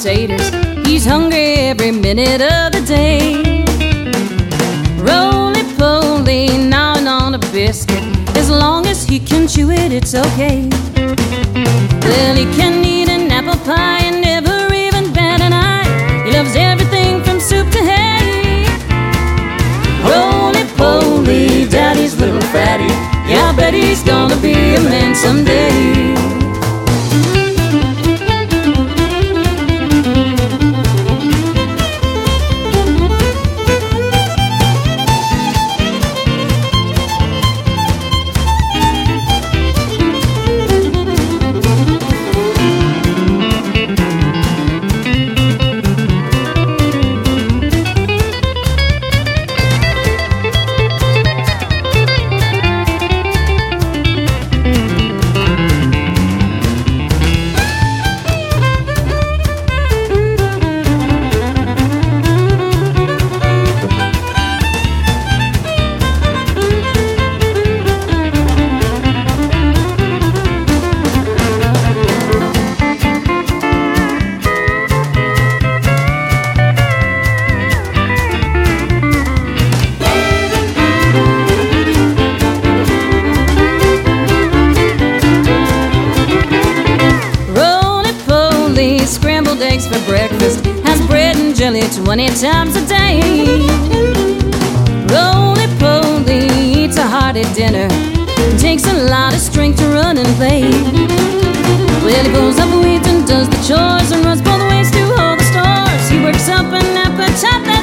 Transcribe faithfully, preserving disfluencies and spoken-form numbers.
taters. He's hungry every minute of the day. Roly-poly, gnawing on a biscuit. As long as he can chew it, it's okay. Well, he can eat an apple pie and never even bat an eye. He loves everything from soup to hay. Roly-poly, daddy's little fatty. Yeah, I bet he's gonna be a man someday. Scrambled eggs for breakfast, has bread and jelly twenty times a day. Roly-poly eats a hearty dinner, takes a lot of strength to run and play. Well, he pulls up weeds and does the chores and runs both ways to all the stores. He works up an appetite